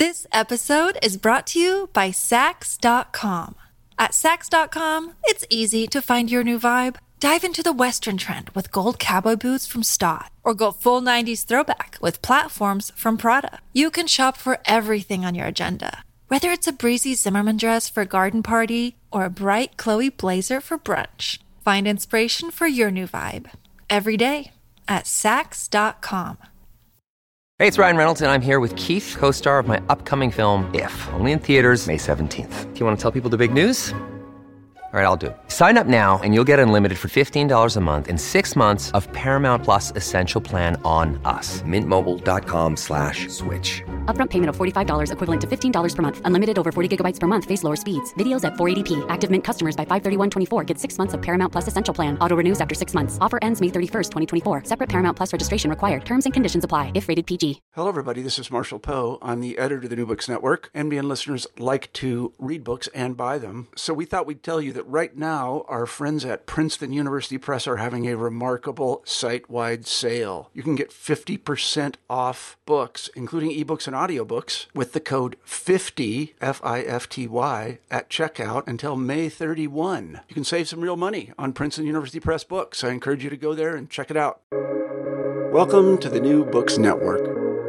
This episode is brought to you by Saks.com. At Saks.com, it's easy to find your new vibe. Dive into the Western trend with gold cowboy boots from Staud, or go full 90s throwback with platforms from Prada. You can shop for everything on your agenda, whether it's a breezy Zimmermann dress for a garden party or a bright Chloe blazer for brunch. Find inspiration for your new vibe every day at Saks.com. Hey, it's Ryan Reynolds, and I'm here with Keith, co-star of my upcoming film, If, only in theaters May 17th. Do you want to tell people the big news? All right, I'll do it. Sign up now and you'll get unlimited for $15 a month and 6 months of Paramount Plus Essential Plan on us. MintMobile.com/switch. Upfront payment of $45 equivalent to $15 per month. Unlimited over 40 gigabytes per month. Face lower speeds. Videos at 480p. Active Mint customers by 531.24 get 6 months of Paramount Plus Essential Plan. Auto renews after 6 months. Offer ends May 31st, 2024. Separate Paramount Plus registration required. Terms and conditions apply if rated PG. Hello, everybody. This is Marshall Poe. I'm the editor of the New Books Network. NBN listeners like to read books and buy them. So we thought we'd tell you that right now, our friends at Princeton University Press are having a remarkable site-wide sale. You can get 50% off books, including ebooks and audiobooks, with the code 50, F-I-F-T-Y, at checkout until May 31. You can save some real money on Princeton University Press books. I encourage you to go there and check it out. Welcome to the New Books Network.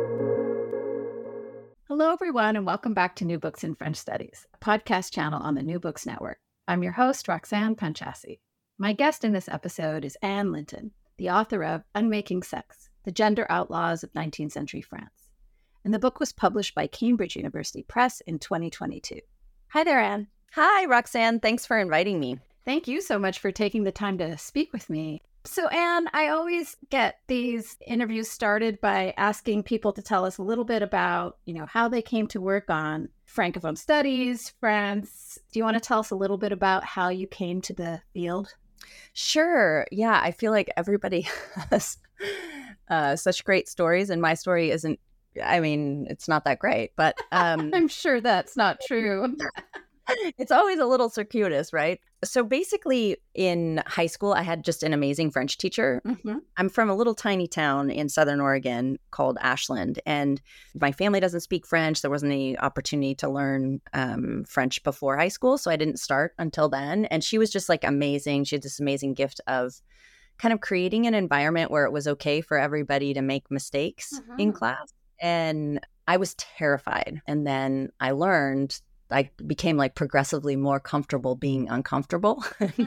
Hello, everyone, and welcome back to New Books in French Studies, a podcast channel on the New Books Network. I'm your host, Roxanne Panchasi. My guest in this episode is Anne Linton, the author of Unmaking Sex, The Gender Outlaws of 19th Century France. And the book was published by Cambridge University Press in 2022. Hi there, Anne. Hi, Roxanne. Thanks for inviting me. Thank you so much for taking the time to speak with me. So, Anne, I always get these interviews started by asking people to tell us a little bit about, how they came to work on Francophone studies, France. Do you want to tell us a little bit about how you came to the field? Sure. Yeah, I feel like everybody has such great stories, and my story isn't, it's not that great, but I'm sure that's not true. It's always a little circuitous, right? So basically in high school, I had just an amazing French teacher. Mm-hmm. I'm from a little tiny town in Southern Oregon called Ashland, and my family doesn't speak French. There wasn't any opportunity to learn French before high school, so I didn't start until then. And she was just like amazing. She had this amazing gift of kind of creating an environment where it was okay for everybody to make mistakes in class. And I was terrified. And then I became like progressively more comfortable being uncomfortable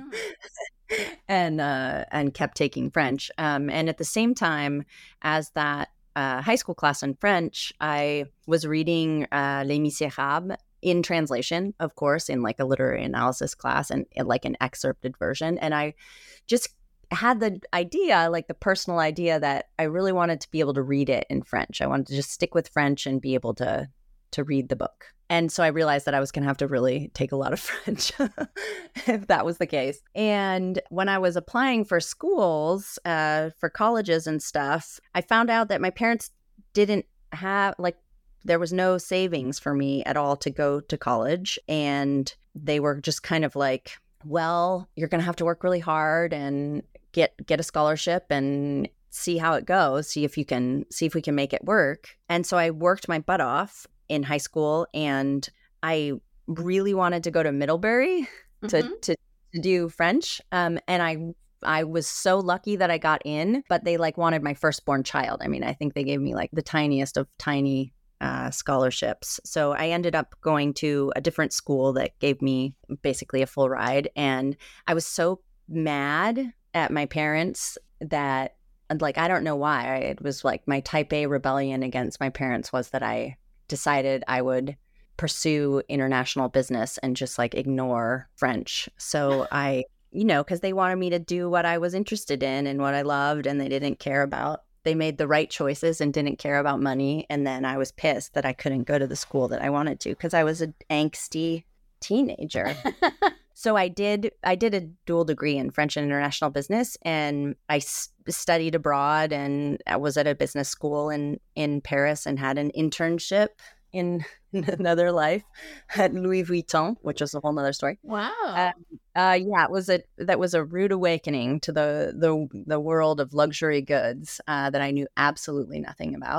and kept taking French. And at the same time as that high school class in French, I was reading Les Misérables in translation, of course, in like a literary analysis class and like an excerpted version. And I just had the idea, like the personal idea, that I really wanted to be able to read it in French. I wanted to just stick with French and be able to read the book. And so I realized that I was going to have to really take a lot of French if that was the case. And when I was applying for schools, for colleges and stuff, I found out that my parents didn't have, there was no savings for me at all to go to college. And they were just kind of like, well, you're going to have to work really hard and get a scholarship and see how it goes, see if we can make it work. And so I worked my butt off in high school, and I really wanted to go to Middlebury to do French. And I was so lucky that I got in, but they wanted my firstborn child. I think they gave me the tiniest of tiny scholarships. So I ended up going to a different school that gave me basically a full ride. And I was so mad at my parents that I don't know why. It was my type A rebellion against my parents was that I decided I would pursue international business and just ignore French. So I, because they wanted me to do what I was interested in and what I loved, and they made the right choices and didn't care about money. And then I was pissed that I couldn't go to the school that I wanted to because I was an angsty teenager. So I did a dual degree in French and international business, and I studied abroad, and I was at a business school in Paris and had an internship in another life at Louis Vuitton, which is a whole nother story. Wow. That was a rude awakening to the world of luxury goods that I knew absolutely nothing about.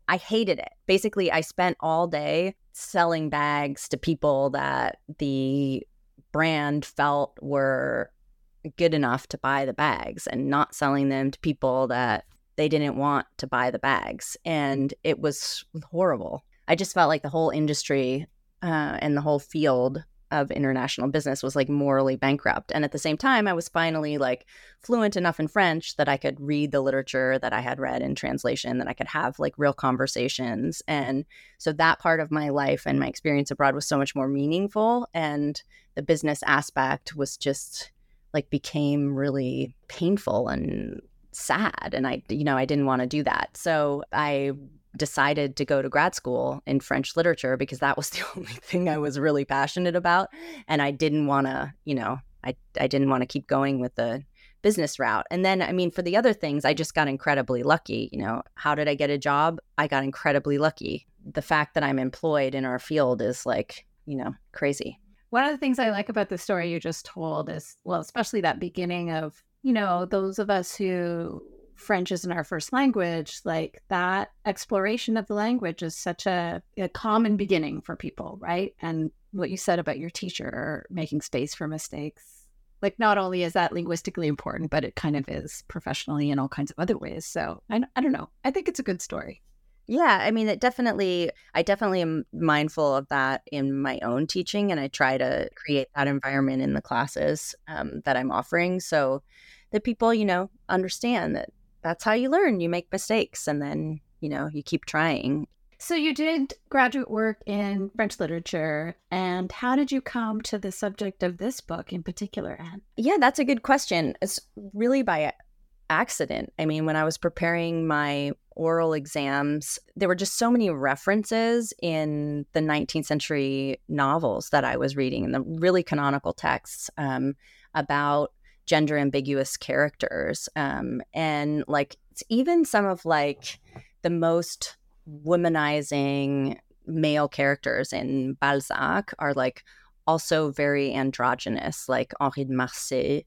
I hated it. Basically, I spent all day selling bags to people that the brand felt were good enough to buy the bags and not selling them to people that they didn't want to buy the bags. And it was horrible. I just felt like the whole industry and the whole field of international business was like morally bankrupt. And at the same time, I was finally like fluent enough in French that I could read the literature that I had read in translation, that I could have like real conversations. And so that part of my life and my experience abroad was so much more meaningful. And the business aspect was just like became really painful and sad. And I didn't want to do that. So I decided to go to grad school in French literature because that was the only thing I was really passionate about. And I didn't want to, I didn't want to keep going with the business route. And then, I mean, for the other things, I just got incredibly lucky. How did I get a job? I got incredibly lucky. The fact that I'm employed in our field is like, crazy. One of the things I like about the story you just told is, well, especially that beginning of, those of us who French isn't our first language, like that exploration of the language is such a common beginning for people, right? And what you said about your teacher making space for mistakes, like not only is that linguistically important, but it kind of is professionally in all kinds of other ways. So I don't know. I think it's a good story. Yeah, I mean, I definitely am mindful of that in my own teaching, and I try to create that environment in the classes that I'm offering so that people, understand that that's how you learn. You make mistakes and then, you keep trying. So you did graduate work in French literature. And how did you come to the subject of this book in particular, Anne? Yeah, that's a good question. It's really by accident. I mean, when I was preparing my oral exams, there were just so many references in the 19th century novels that I was reading and the really canonical texts about gender ambiguous characters. And like even some of like the most womanizing male characters in Balzac are like also very androgynous, like Henri de Marsay.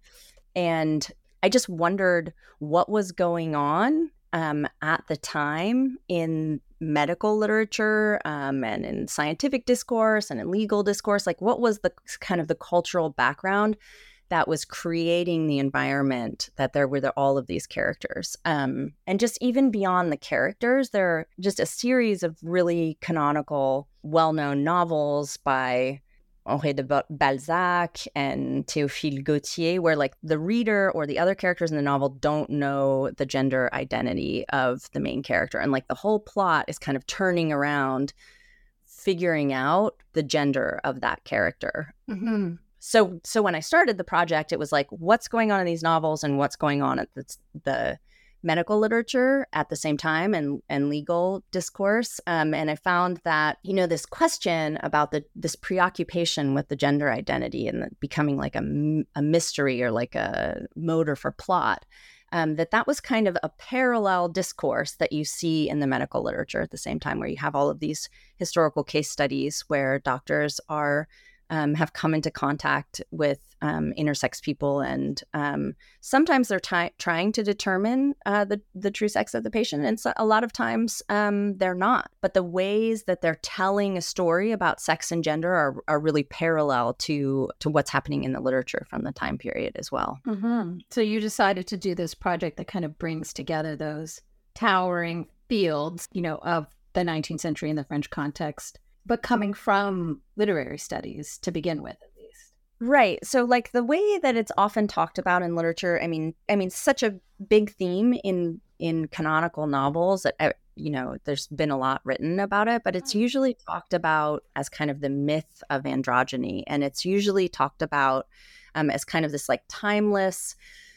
And I just wondered what was going on at the time in medical literature and in scientific discourse and in legal discourse. Like what was the kind of the cultural background that was creating the environment that there were all of these characters. And just even beyond the characters, there are just a series of really canonical, well-known novels by Henri de Balzac and Théophile Gautier, where like the reader or the other characters in the novel don't know the gender identity of the main character. And like the whole plot is kind of turning around, figuring out the gender of that character. Mm-hmm. So when I started the project, it was like, what's going on in these novels and what's going on at the medical literature at the same time and legal discourse. And I found that, this question about this preoccupation with the gender identity and becoming like a mystery or like a motor for plot, that was kind of a parallel discourse that you see in the medical literature at the same time, where you have all of these historical case studies where doctors are have come into contact with intersex people, and sometimes they're trying to determine the true sex of the patient, and so a lot of times they're not. But the ways that they're telling a story about sex and gender are really parallel to what's happening in the literature from the time period as well. Mm-hmm. So you decided to do this project that kind of brings together those towering fields, of the 19th century in the French context, but coming from literary studies to begin with, at least. Right. So like the way that it's often talked about in literature, I mean, such a big theme in canonical novels that, there's been a lot written about it, but it's usually talked about as kind of the myth of androgyny. And it's usually talked about as kind of this like timeless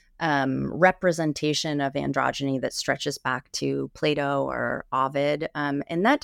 representation of androgyny that stretches back to Plato or Ovid. And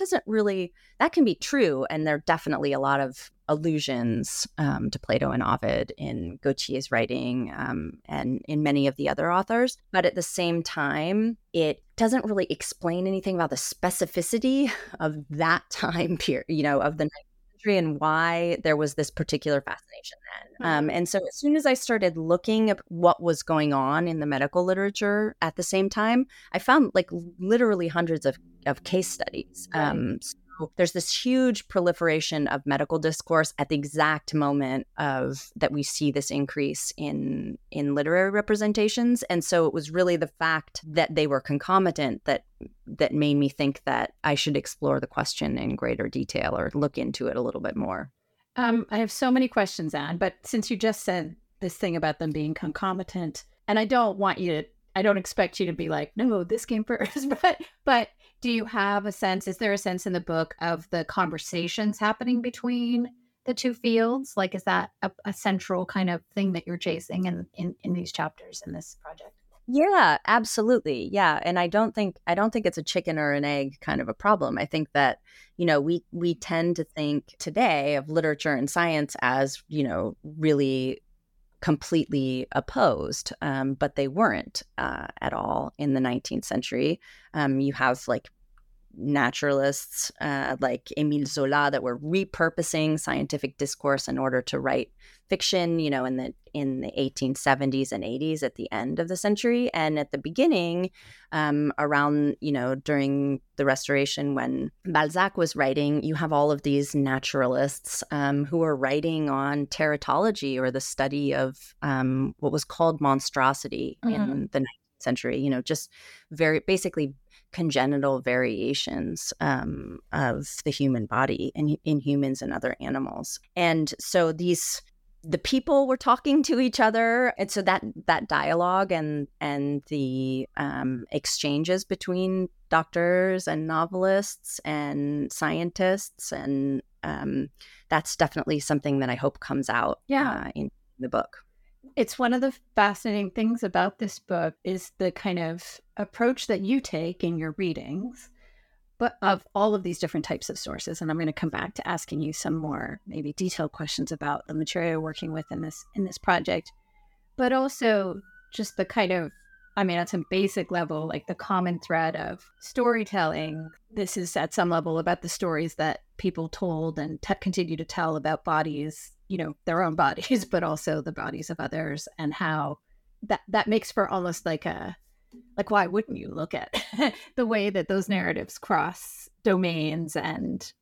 that can be true. And there are definitely a lot of allusions to Plato and Ovid in Gautier's writing and in many of the other authors. But at the same time, it doesn't really explain anything about the specificity of that time period, of the 19th century and why there was this particular fascination then. And so as soon as I started looking at what was going on in the medical literature at the same time, I found like literally hundreds of case studies. So there's this huge proliferation of medical discourse at the exact moment that we see this increase in literary representations. And so it was really the fact that they were concomitant that made me think that I should explore the question in greater detail or look into it a little bit more. I have so many questions, Anne, but since you just said this thing about them being concomitant, and I don't expect you to be like, no, this came first, but do you have a sense, is there a sense in the book of the conversations happening between the two fields? Like, is that a central kind of thing that you're chasing in these chapters in this project? Yeah, absolutely. Yeah. And I don't think it's a chicken or an egg kind of a problem. I think that, we tend to think today of literature and science as, really completely opposed, but they weren't at all in the 19th century. You have like naturalists like Émile Zola that were repurposing scientific discourse in order to write fiction, in the 1870s and 80s at the end of the century. And at the beginning, around, during the Restoration when Balzac was writing, you have all of these naturalists who were writing on teratology, or the study of what was called monstrosity in the 19th century, just very basically congenital variations of the human body in humans and other animals. And so the people were talking to each other. And so that dialogue and the exchanges between doctors and novelists and scientists, and that's definitely something that I hope comes out in the book. It's one of the fascinating things about this book is the kind of approach that you take in your readings, but of all of these different types of sources. And I'm going to come back to asking you some more maybe detailed questions about the material you're working with in this project, but also just the kind of, at some basic level, like the common thread of storytelling. This is at some level about the stories that people told and continue to tell about bodies, their own bodies, but also the bodies of others, and how that makes for almost like why wouldn't you look at the way that those narratives cross domains and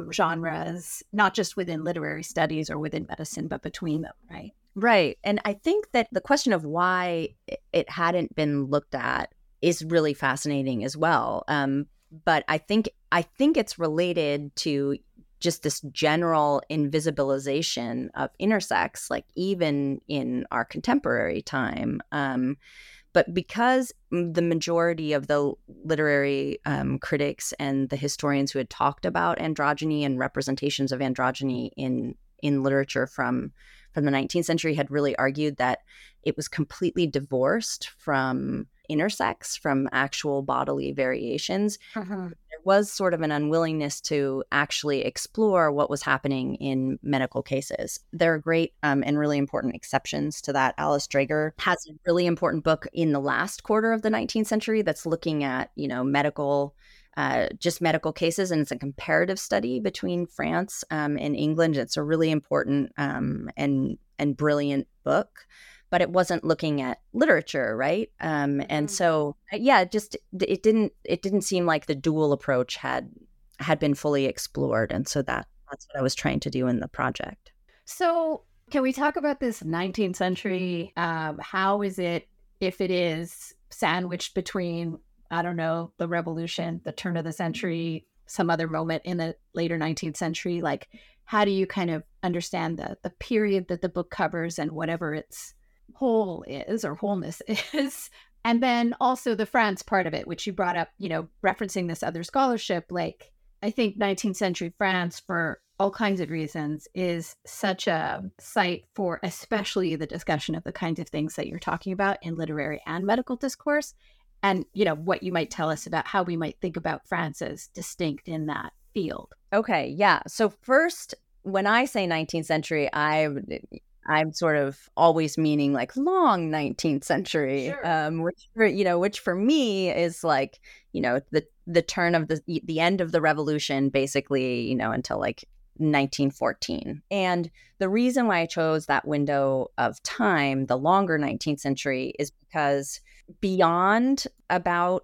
genres, not just within literary studies or within medicine, but between them, right? Right. And I think that the question of why it hadn't been looked at is really fascinating as well. But I think it's related to just this general invisibilization of intersex, like even in our contemporary time. But because the majority of the literary critics and the historians who had talked about androgyny and representations of androgyny in literature from the 19th century had really argued that it was completely divorced from intersex, from actual bodily variations, there was sort of an unwillingness to actually explore what was happening in medical cases. There are great and really important exceptions to that. Alice Dreger has a really important book in the last quarter of the 19th century that's looking at, medical cases, and it's a comparative study between France and England. It's a really important and brilliant book, but it wasn't looking at literature, right? And so, it didn't seem like the dual approach had been fully explored, and so that's what I was trying to do in the project. So, can we talk about this 19th century? How is it, if it is sandwiched between, I don't know, the revolution, the turn of the century, some other moment in the later 19th century? Like, how do you kind of understand the period that the book covers and whatever its whole is or wholeness is? And then also the France part of it, which you brought up, referencing this other scholarship. Like, I think 19th century France, for all kinds of reasons, is such a site for especially the discussion of the kinds of things that you're talking about in literary and medical discourse. And, what you might tell us about how we might think about France as distinct in that field. Okay, yeah. So first, when I say 19th century, I'm sort of always meaning like long 19th century, sure. which for me is like, the turn of the end of the revolution, basically, until like 1914. And the reason why I chose that window of time, the longer 19th century, is because beyond about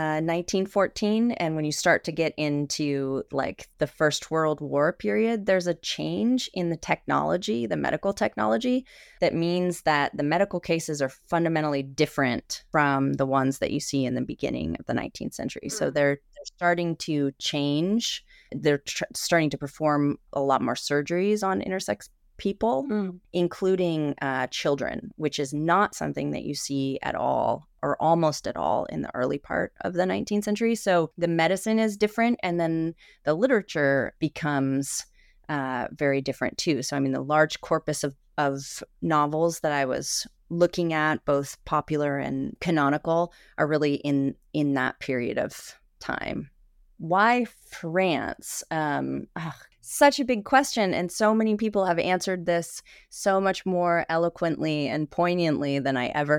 1914, and when you start to get into like the First World War period, there's a change in the technology, the medical technology, that means that the medical cases are fundamentally different from the ones that you see in the beginning of the 19th century. So they're starting to change. They're starting to perform a lot more surgeries on intersex people, including children, which is not something that you see at all or almost at all in the early part of the 19th century. So the medicine is different, and then the literature becomes very different too. So I mean, the large corpus of novels that I was looking at, both popular and canonical, are really in that period of time. Why France? Such a big question, and so many people have answered this so much more eloquently and poignantly than I ever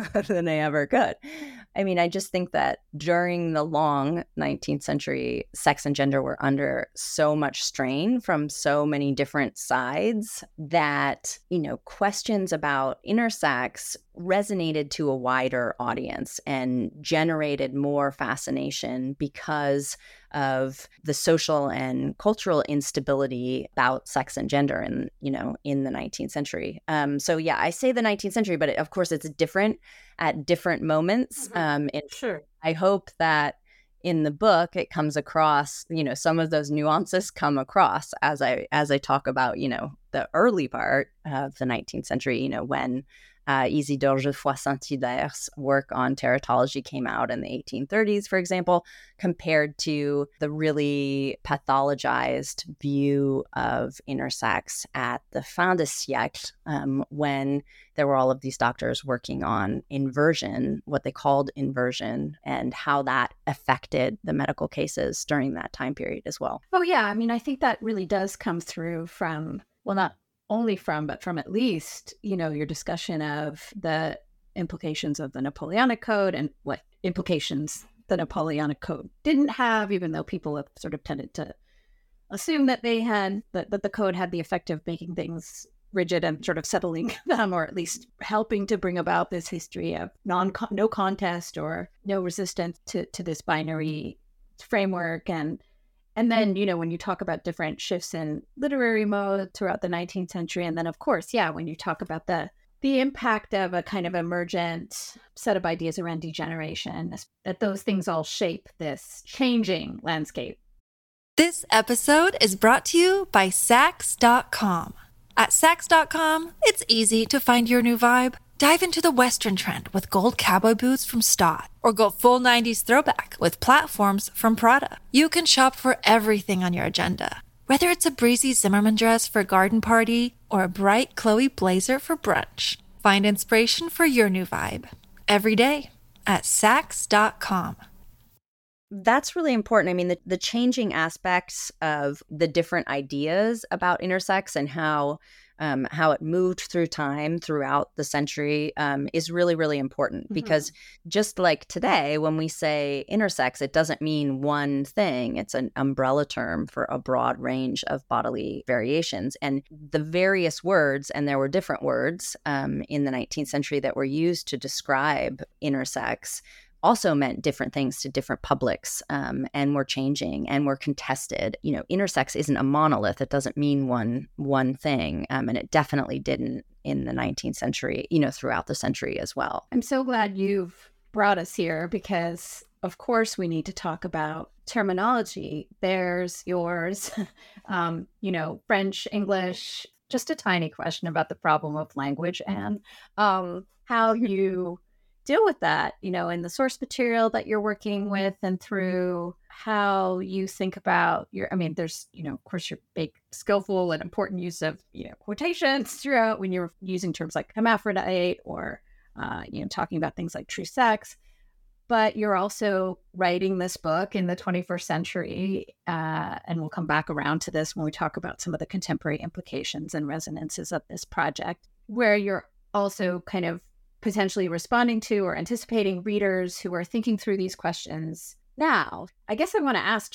could. I mean, I just think that during the long 19th century, sex and gender were under so much strain from so many different sides that, you know, questions about intersex resonated to a wider audience and generated more fascination because of the social and cultural instability about sex and gender in the 19th century. So yeah, I say the 19th century, but of course it's different at different moments. Sure. I hope that in the book it comes across, you know, some of those nuances come across as I talk about, you know, the early part of the 19th century, you know, when Isidore Geoffroy Saint-Hilaire's work on teratology came out in the 1830s, for example, compared to the really pathologized view of intersex at the fin de siècle, when there were all of these doctors working on inversion, what they called inversion, and how that affected the medical cases during that time period as well. Oh, yeah. I mean, I think that really does come through from, well, not only from, but from at least, you know, your discussion of the implications of the Napoleonic Code and what implications the Napoleonic Code didn't have, even though people have sort of tended to assume that they had, that the code had the effect of making things rigid and sort of settling them, or at least helping to bring about this history of no contest or no resistance to this binary framework. And then, you know, when you talk about different shifts in literary mode throughout the 19th century, and then, of course, yeah, when you talk about the impact of a kind of emergent set of ideas around degeneration, that those things all shape this changing landscape. This episode is brought to you by Saks.com. At Saks.com, it's easy to find your new vibe. Dive into the Western trend with gold cowboy boots from Stott, or go full 90s throwback with platforms from Prada. You can shop for everything on your agenda, whether it's a breezy Zimmermann dress for a garden party or a bright Chloe blazer for brunch. Find inspiration for your new vibe every day at Saks.com. That's really important. I mean, the changing aspects of the different ideas about intersex and how it moved through time throughout the century is really, really important, because just like today, when we say intersex, it doesn't mean one thing. It's an umbrella term for a broad range of bodily variations. And the various words, and there were different words in the 19th century that were used to describe intersex, also meant different things to different publics, and were changing and were contested. You know, intersex isn't a monolith. It doesn't mean one thing. And it definitely didn't in the 19th century, you know, throughout the century as well. I'm so glad you've brought us here because, of course, we need to talk about terminology. There's yours, you know, French, English, just a tiny question about the problem of language and how you deal with that, you know, in the source material that you're working with and through how you think about there's, you know, of course, your big, skillful and important use of, you know, quotations throughout when you're using terms like hermaphrodite or, you know, talking about things like true sex. But you're also writing this book in the 21st century, and we'll come back around to this when we talk about some of the contemporary implications and resonances of this project, where you're also kind of potentially responding to or anticipating readers who are thinking through these questions now. I guess I want to ask, just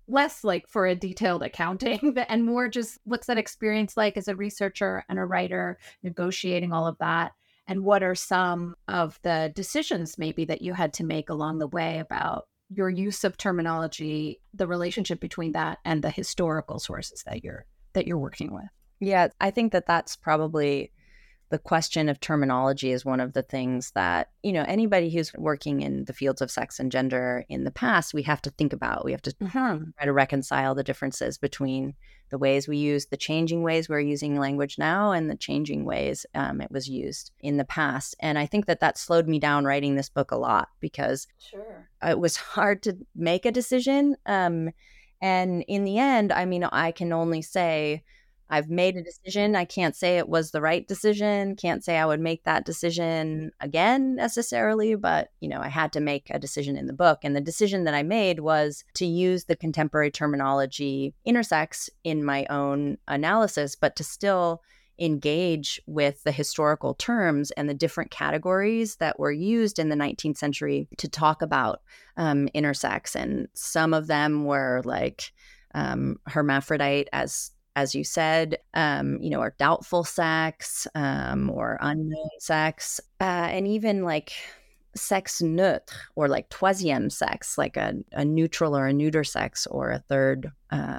less like for a detailed accounting, and more just what's that experience like as a researcher and a writer, negotiating all of that? And what are some of the decisions maybe that you had to make along the way about your use of terminology, the relationship between that and the historical sources that you're working with? Yeah, I think that that's probably the question of terminology is one of the things that, anybody who's working in the fields of sex and gender in the past, we have to think about. We have to try to reconcile the differences between the ways we use, the changing ways we're using language now and the changing ways it was used in the past. And I think that slowed me down writing this book a lot because it was hard to make a decision. And in the end, I can only say, I've made a decision. I can't say it was the right decision. Can't say I would make that decision again necessarily, but I had to make a decision in the book. And the decision that I made was to use the contemporary terminology intersex in my own analysis, but to still engage with the historical terms and the different categories that were used in the 19th century to talk about intersex. And some of them were like hermaphrodite, as you said, or doubtful sex, or unknown sex, and even like sex neutre, or like troisième sex, like a neutral or a neuter sex, or a third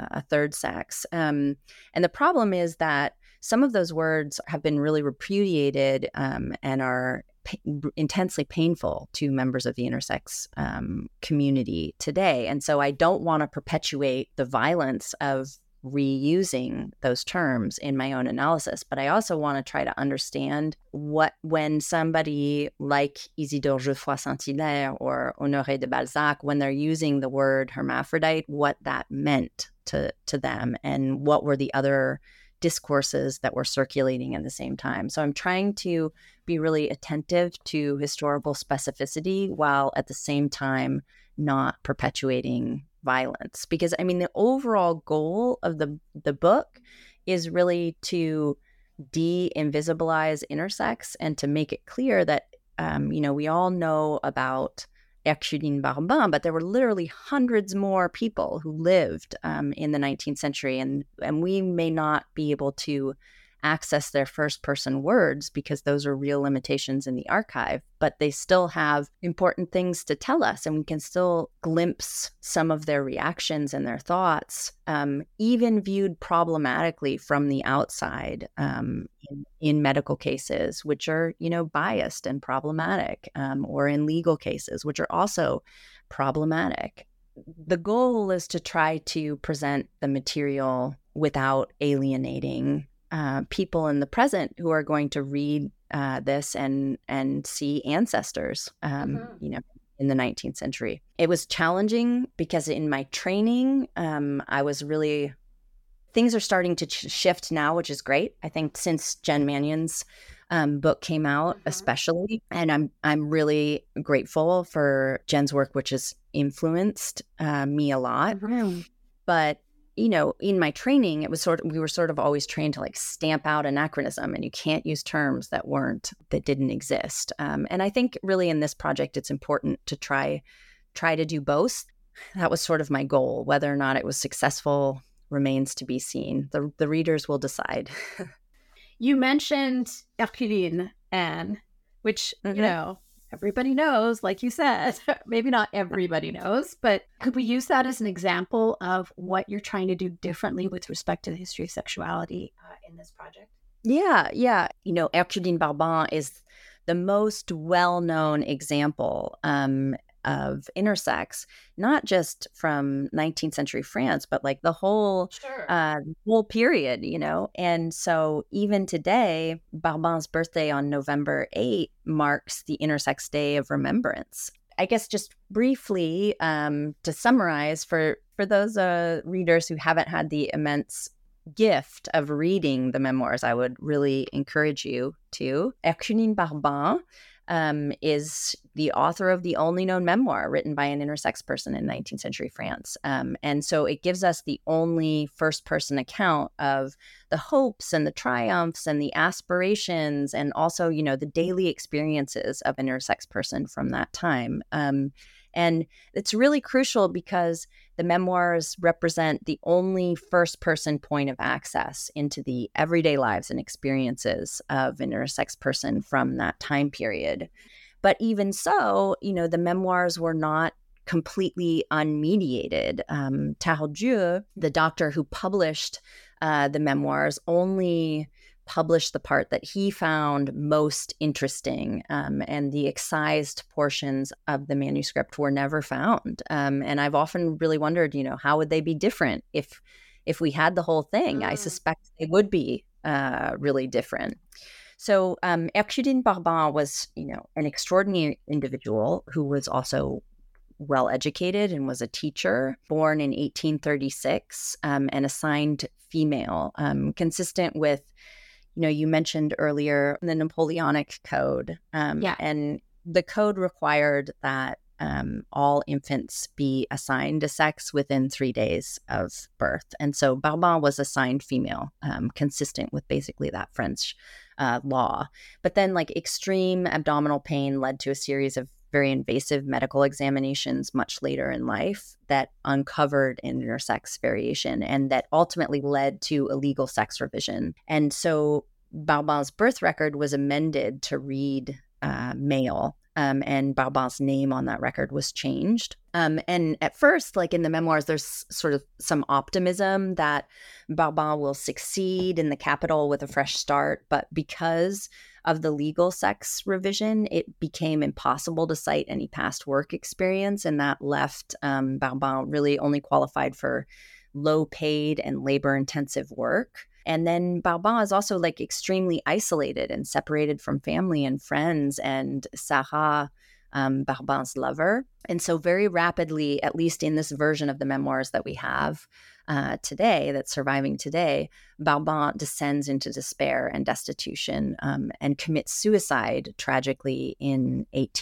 sex. And the problem is that some of those words have been really repudiated and are intensely painful to members of the intersex community today. And so I don't want to perpetuate the violence of reusing those terms in my own analysis, but I also want to try to understand when somebody like Isidore Geoffroy Saint-Hilaire or Honoré de Balzac, when they're using the word hermaphrodite, what that meant to them, and what were the other discourses that were circulating at the same time. So I'm trying to be really attentive to historical specificity while at the same time not perpetuating violence, because the overall goal of the book is really to de-invisibilize intersex and to make it clear that we all know about Herculine Barbin, but there were literally hundreds more people who lived in the 19th century, and we may not be able to access their first person words because those are real limitations in the archive, but they still have important things to tell us, and we can still glimpse some of their reactions and their thoughts, even viewed problematically from the outside, in medical cases, which are, biased and problematic, or in legal cases, which are also problematic. The goal is to try to present the material without alienating people in the present who are going to read this and see ancestors, in the 19th century. It was challenging because in my training, I was really, things are starting to shift now, which is great. I think since Jen Mannion's book came out, especially, and I'm really grateful for Jen's work, which has influenced me a lot. But in my training, it was we were sort of always trained to like stamp out anachronism, and you can't use terms that didn't exist. And I think really in this project, it's important to try to do both. That was sort of my goal. Whether or not it was successful remains to be seen. The readers will decide. You mentioned Herculine, Anne, which, everybody knows, like you said. Maybe not everybody knows, but could we use that as an example of what you're trying to do differently with respect to the history of sexuality in this project? Yeah. Herculine Barbin is the most well-known example of intersex, not just from 19th century France, but like the whole period, And so even today, Barbin's birthday on November 8 marks the Intersex Day of Remembrance. I guess just briefly to summarize for those readers who haven't had the immense gift of reading the memoirs, I would really encourage you to. Herculine Barbin is the author of the only known memoir written by an intersex person in 19th century France. And so it gives us the only first-person account of the hopes and the triumphs and the aspirations and also, the daily experiences of an intersex person from that time. And it's really crucial because the memoirs represent the only first-person point of access into the everyday lives and experiences of an intersex person from that time period. But even so, the memoirs were not completely unmediated. Tardieu, the doctor who published the memoirs, only published the part that he found most interesting, and the excised portions of the manuscript were never found. And I've often really wondered, how would they be different if we had the whole thing? I suspect they would be really different. So Ercudine Barban was, an extraordinary individual who was also well-educated and was a teacher, born in 1836, and assigned female, consistent with, you mentioned earlier the Napoleonic Code. And the code required that all infants be assigned a sex within 3 days of birth. And so Barban was assigned female, consistent with basically that French law. But then extreme abdominal pain led to a series of very invasive medical examinations much later in life that uncovered intersex variation and that ultimately led to illegal sex revision. And so Barban's birth record was amended to read male, and Barban's name on that record was changed. And at first, in the memoirs, there's sort of some optimism that Barban will succeed in the capital with a fresh start. But because of the legal sex revision, it became impossible to cite any past work experience. And that left Barban really only qualified for low-paid and labor-intensive work. And then Barban is also extremely isolated and separated from family and friends and Sarah, Barban's lover. And so very rapidly, at least in this version of the memoirs that we have today, that's surviving today, Barban descends into despair and destitution and commits suicide tragically in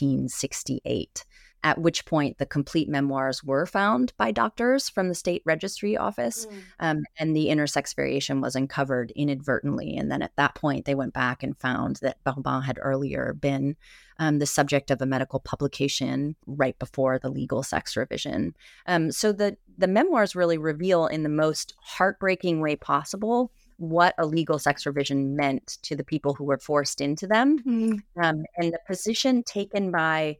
1868. At which point the complete memoirs were found by doctors from the state registry office, and the intersex variation was uncovered inadvertently. And then at that point, they went back and found that Barban had earlier been the subject of a medical publication right before the legal sex revision. So the memoirs really reveal in the most heartbreaking way possible what a legal sex revision meant to the people who were forced into them, and the position taken by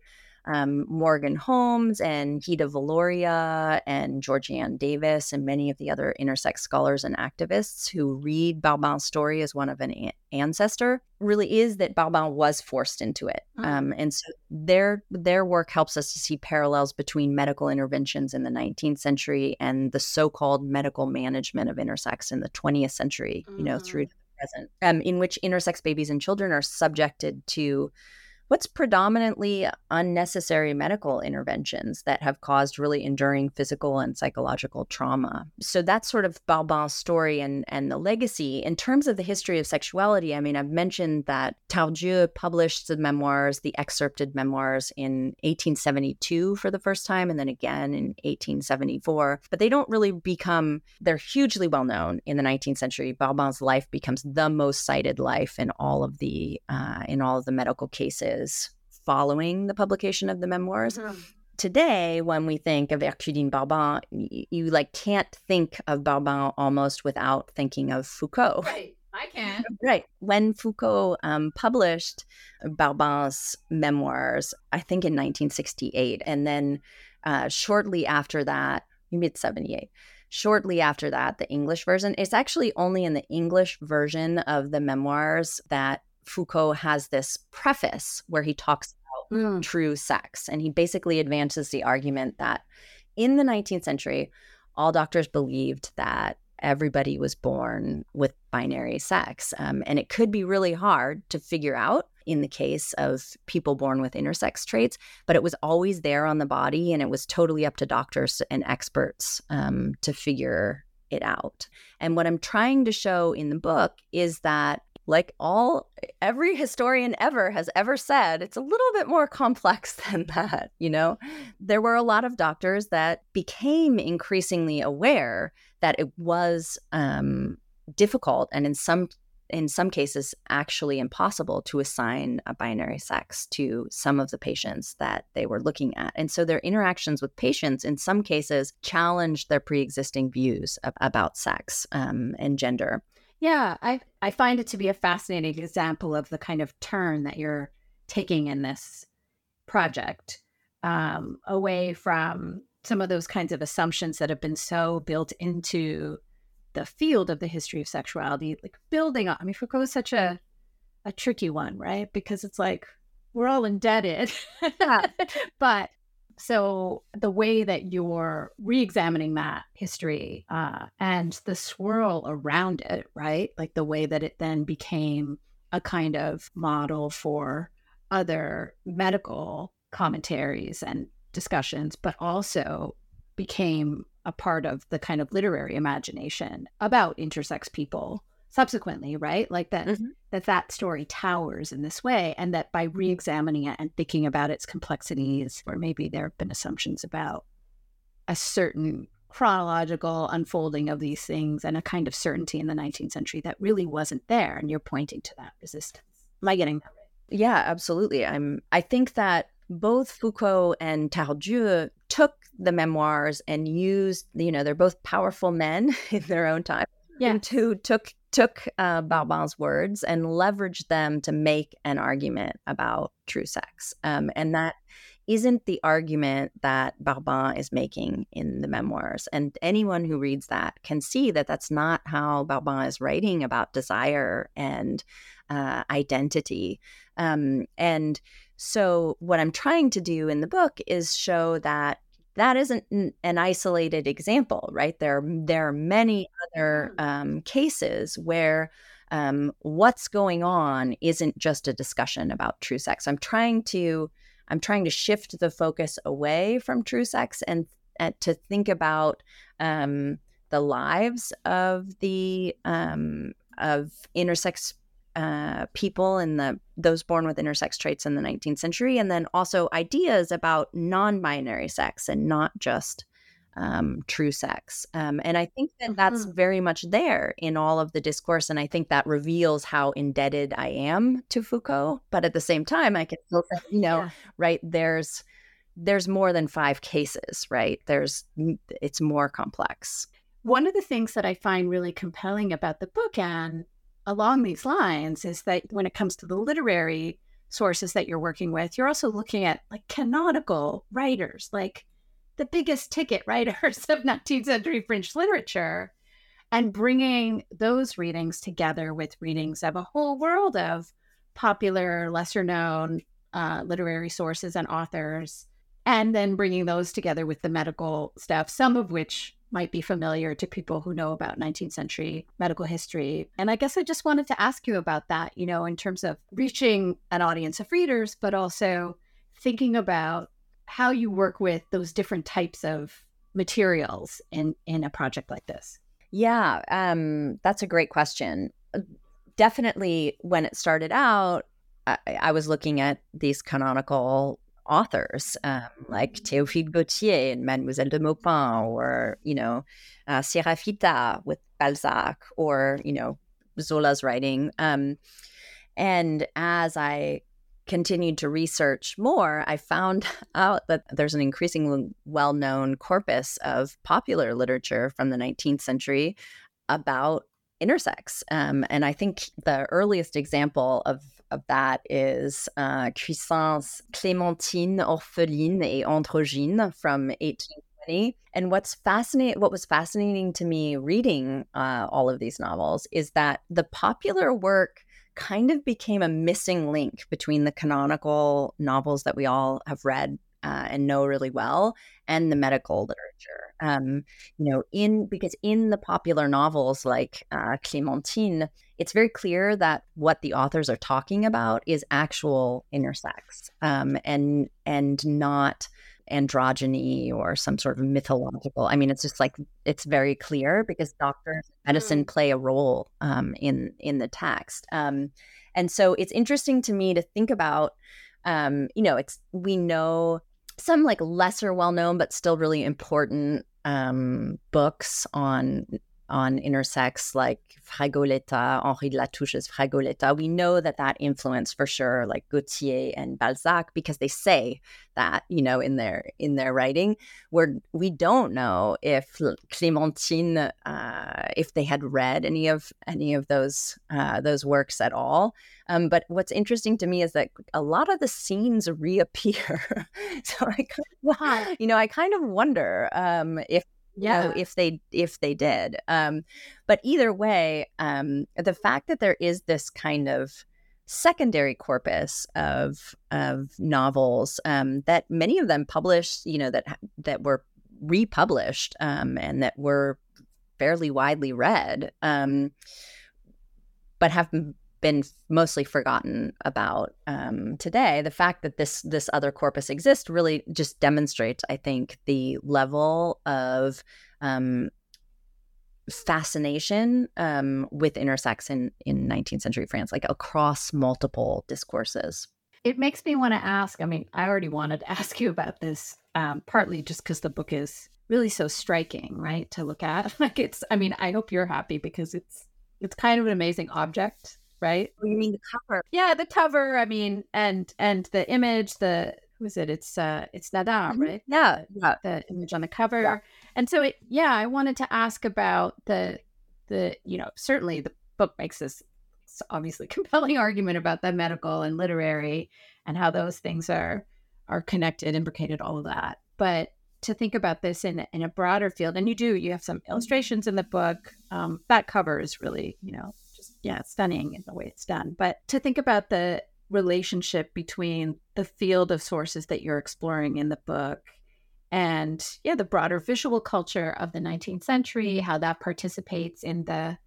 Morgan Holmes and Hida Valoria and Georgianne Davis and many of the other intersex scholars and activists who read Barban's story as one of an ancestor really is that Barban was forced into it. And so their work helps us to see parallels between medical interventions in the 19th century and the so-called medical management of intersex in the 20th century, through the present, in which intersex babies and children are subjected to what's predominantly unnecessary medical interventions that have caused really enduring physical and psychological trauma. So that's sort of Barban's story and the legacy. In terms of the history of sexuality, I've mentioned that Tardieu published the memoirs, the excerpted memoirs, in 1872 for the first time, and then again in 1874. But they don't really they're hugely well known in the 19th century. Barban's life becomes the most cited life in all of the medical cases following the publication of the memoirs. Today, when we think of Ercudine Barban, you can't think of Barban almost without thinking of Foucault. Right, I can. Right. When Foucault published Barban's memoirs, I think in 1968, and then shortly after that, maybe it's 78. Shortly after that, the English version. It's actually only in the English version of the memoirs that Foucault has this preface where he talks about true sex. And he basically advances the argument that in the 19th century, all doctors believed that everybody was born with binary sex. And it could be really hard to figure out in the case of people born with intersex traits, but it was always there on the body, and it was totally up to doctors and experts to figure it out. And what I'm trying to show in the book is that every historian ever has ever said, it's a little bit more complex than that. There were a lot of doctors that became increasingly aware that it was difficult and in some in some cases actually impossible to assign a binary sex to some of the patients that they were looking at. And so their interactions with patients in some cases challenged their pre-existing views about sex and gender. Yeah, I find it to be a fascinating example of the kind of turn that you're taking in this project, away from some of those kinds of assumptions that have been so built into the field of the history of sexuality, like building on. I mean, Foucault is such a tricky one, right? Because it's like we're all indebted. But so the way that you're re-examining that history and the swirl around it, right? Like the way that it then became a kind of model for other medical commentaries and discussions, but also became a part of the kind of literary imagination about intersex people subsequently, right? Like that, that story towers in this way, and that by re-examining it and thinking about its complexities, or maybe there have been assumptions about a certain chronological unfolding of these things and a kind of certainty in the 19th century that really wasn't there. And you're pointing to that resistance. Am I getting that right? Yeah, absolutely. I think that both Foucault and Tardieu took the memoirs and used, they're both powerful men in their own time, and who took Barbin's words and leveraged them to make an argument about true sex. And that isn't the argument that Barbin is making in the memoirs. And anyone who reads that can see that that's not how Barbin is writing about desire and identity. And so what I'm trying to do in the book is show that that isn't an isolated example, right? There are many other cases where what's going on isn't just a discussion about true sex. I'm trying to shift the focus away from true sex and to think about the lives of the of intersex people and those born with intersex traits in the 19th century, and then also ideas about non-binary sex and not just true sex. And I think that that's very much there in all of the discourse, and I think that reveals how indebted I am to Foucault. But at the same time, I can still say, right, there's more than 5 cases, right? It's more complex. One of the things that I find really compelling about the book, Anne, along these lines, is that when it comes to the literary sources that you're working with, you're also looking at like canonical writers, like the biggest ticket writers of 19th century French literature, and bringing those readings together with readings of a whole world of popular, lesser known literary sources and authors, and then bringing those together with the medical stuff, some of which might be familiar to people who know about 19th century medical history. And I guess I just wanted to ask you about that, in terms of reaching an audience of readers, but also thinking about how you work with those different types of materials in a project like this. Yeah, that's a great question. Definitely when it started out, I was looking at these canonical authors like Théophile Gautier and Mademoiselle de Maupin, or Sérafita with Balzac, or Zola's writing. And as I continued to research more, I found out that there's an increasingly well-known corpus of popular literature from the 19th century about intersex. And I think the earliest example of that is Cuisant's Clémentine, Orpheline et Androgyne from 1820. And what was fascinating to me reading all of these novels is that the popular work kind of became a missing link between the canonical novels that we all have read and know really well and the medical literature. Because in the popular novels like Clémentine, it's very clear that what the authors are talking about is actual intersex and not androgyny or some sort of mythological. I mean, it's just like, it's very clear because doctors and medicine play a role in the text. And so it's interesting to me to think about, we know some like lesser well-known but still really important books on on intersex like Fragoletta, Henri de Latouche's Fragoletta. We know that that influenced for sure like Gautier and Balzac because they say that, you know, in their writing. Where we don't know if Clémentine, if they had read any of those works at all. But what's interesting to me is that a lot of the scenes reappear. So I kind of wonder if they did. But either way, the fact that there is this kind of secondary corpus of novels that many of them published, you know, that were republished and that were fairly widely read, but have been mostly forgotten about today. The fact that this other corpus exists really just demonstrates, I think, the level of fascination with intersex in 19th century France, like across multiple discourses. It makes me want to ask, I mean, I already wanted to ask you about this, partly just because the book is really so striking, right, to look at. Like I hope you're happy because it's kind of an amazing object. Right? You mean the cover? Yeah, the cover. I mean, and the image. Who is it? It's Nadar, right? Yeah. The image on the cover. Yeah. And so I wanted to ask about the certainly the book makes this obviously compelling argument about the medical and literary and how those things are connected, imbricated, all of that. But to think about this in a broader field, and you have some illustrations in the book. That cover is really, it's stunning in the way it's done. But to think about the relationship between the field of sources that you're exploring in the book and the broader visual culture of the 19th century, how that participates in the,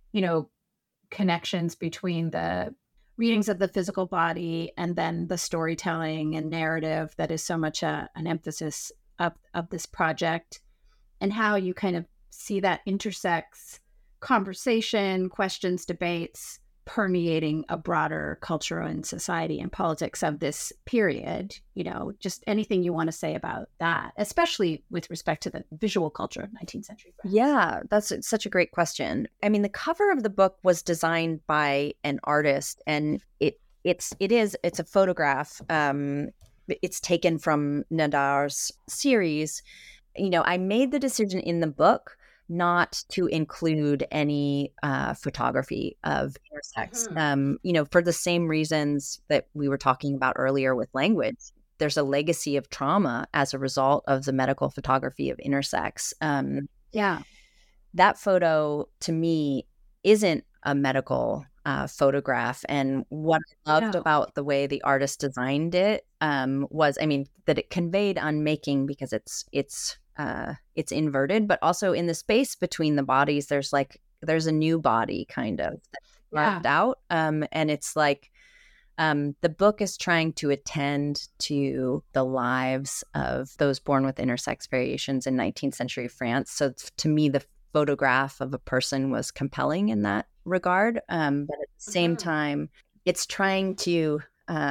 connections between the readings of the physical body and then the storytelling and narrative that is so much an emphasis of this project, and how you kind of see that intersects conversation, questions, debates permeating a broader culture and society and politics of this period. Just anything you want to say about that, especially with respect to the visual culture of 19th century France. Yeah, that's such a great question. I mean, the cover of the book was designed by an artist, and it's a photograph. It's taken from Nadar's series. I made the decision in the book not to include any photography of intersex, for the same reasons that we were talking about earlier with language. There's a legacy of trauma as a result of the medical photography of intersex. That photo to me isn't a medical photograph. And what I loved about the way the artist designed it was, that it conveyed unmaking because it's inverted, but also in the space between the bodies, there's a new body kind of left out. And it's like the book is trying to attend to the lives of those born with intersex variations in 19th century France. So to me, the photograph of a person was compelling in that regard. But at the same time, it's trying to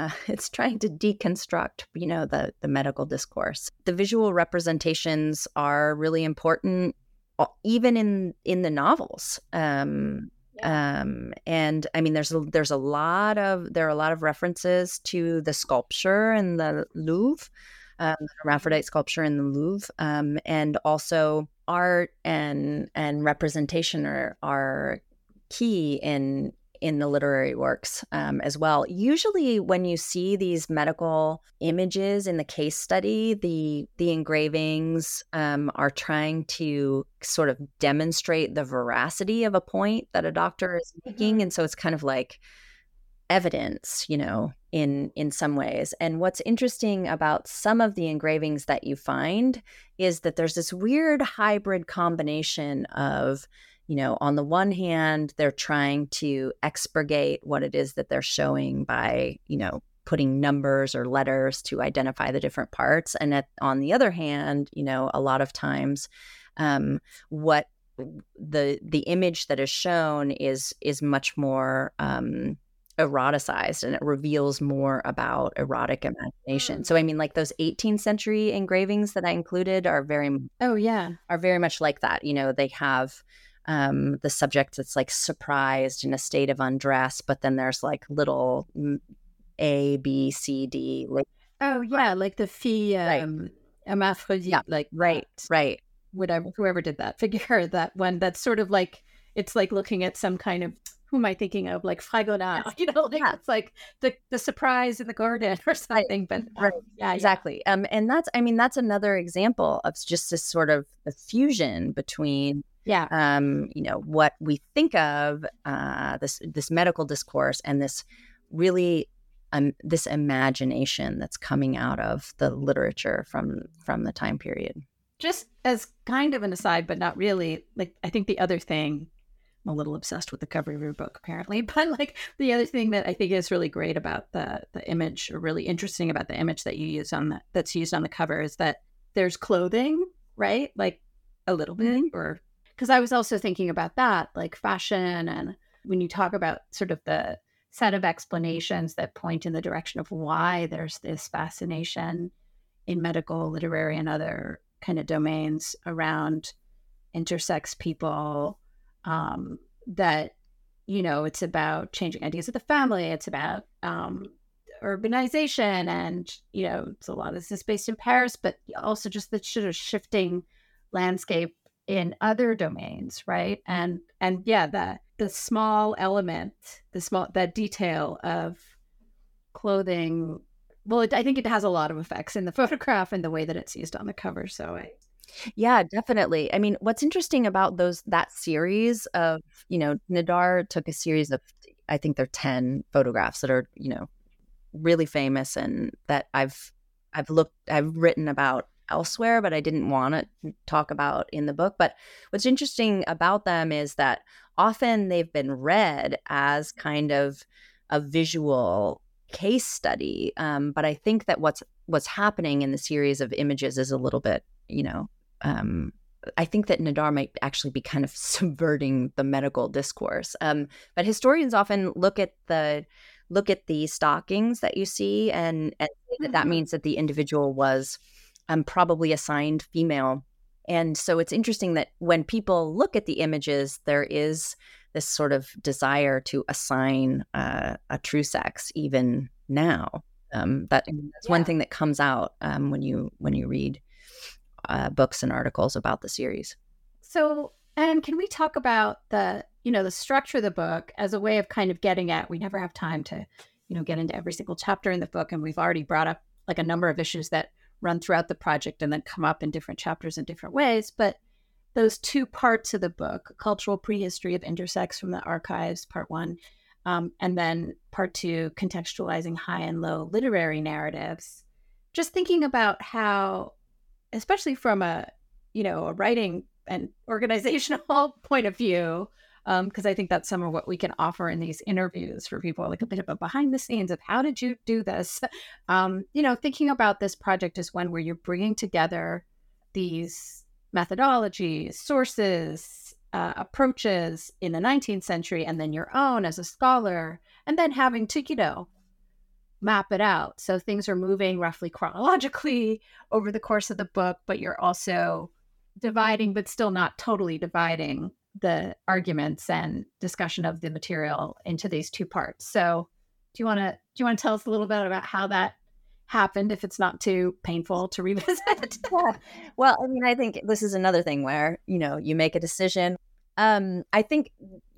deconstruct, the medical discourse. The visual representations are really important, even in the novels. And there are a lot of references to the sculpture in the Louvre, the hermaphrodite sculpture in the Louvre, and also art and representation are key in the literary works as well. Usually when you see these medical images in the case study, the engravings are trying to sort of demonstrate the veracity of a point that a doctor is making. And so it's kind of like evidence, in some ways. And what's interesting about some of the engravings that you find is that there's this weird hybrid combination of, on the one hand, they're trying to expurgate what it is that they're showing by, putting numbers or letters to identify the different parts. And on the other hand, a lot of times what the image that is shown is much more eroticized, and it reveals more about erotic imagination. So like those 18th century engravings that I included are very much like that. They have the subject that's like surprised in a state of undress, but then there's like little A, B, C, D. Like, oh yeah, like the fille hermaphrodite, yeah, like right. Whatever, whoever did that figure, that one that's sort of like, it's like looking at some kind of, who am I thinking of, like Fragonard, it's like the surprise in the garden or something. But yeah, exactly. And that's another example of just this sort of the fusion between what we think of this medical discourse and this really this imagination that's coming out of the literature from the time period. Just as kind of an aside, but not really, like, I think the other thing, I'm a little obsessed with the cover of your book apparently, but like the other thing that I think is really great about the image, or really interesting about the image that you use that's used on the cover, is that there's clothing, right? Like a little bit, or because I was also thinking about that, like fashion, and when you talk about sort of the set of explanations that point in the direction of why there's this fascination in medical, literary, and other kind of domains around intersex people, that, it's about changing ideas of the family. It's about urbanization, and, it's a lot of this is based in Paris, but also just the sort of shifting landscape in other domains, right? And yeah, the small element, that detail of clothing. Well, I think it has a lot of effects in the photograph and the way that it's used on the cover. Yeah, definitely. I mean, what's interesting about that series of, Nadar took a series of, I think they're 10 photographs that are, really famous, and that I've written about elsewhere, but I didn't want to talk about in the book. But what's interesting about them is that often they've been read as kind of a visual case study. But I think that what's happening in the series of images is a little bit, I think that Nadar might actually be kind of subverting the medical discourse. But historians often look at the stockings that you see and that means that the individual was probably assigned female. And so it's interesting that when people look at the images, there is this sort of desire to assign a true sex even now. That's one thing that comes out when you read books and articles about the series. So, and can we talk about the structure of the book as a way of kind of getting at, we never have time to, get into every single chapter in the book. And we've already brought up like a number of issues that run throughout the project and then come up in different chapters in different ways. But those two parts of the book, Cultural Prehistory of Intersex from the Archives, part 1, and then part 2, Contextualizing High and Low Literary Narratives, just thinking about how, especially from a writing and organizational point of view, because I think that's some of what we can offer in these interviews for people, like a bit of a behind the scenes of how did you do this? Thinking about this project as one where you're bringing together these methodologies, sources, approaches in the 19th century, and then your own as a scholar, and then having to, map it out. So things are moving roughly chronologically over the course of the book, but you're also dividing, but still not totally dividing the arguments and discussion of the material into these two parts. So do you want to tell us a little bit about how that happened, if it's not too painful to revisit? Yeah. Well, I mean, I think this is another thing where, you make a decision. I think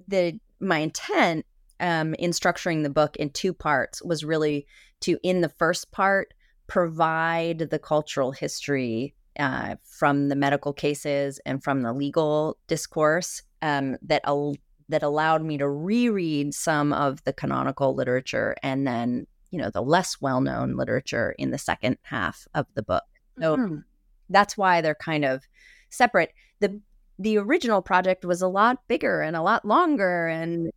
my intent in structuring the book in two parts was really to, in the first part, provide the cultural history from the medical cases and from the legal discourse that allowed me to reread some of the canonical literature and then, the less well-known literature in the second half of the book. So that's why they're kind of separate. The original project was a lot bigger and a lot longer, and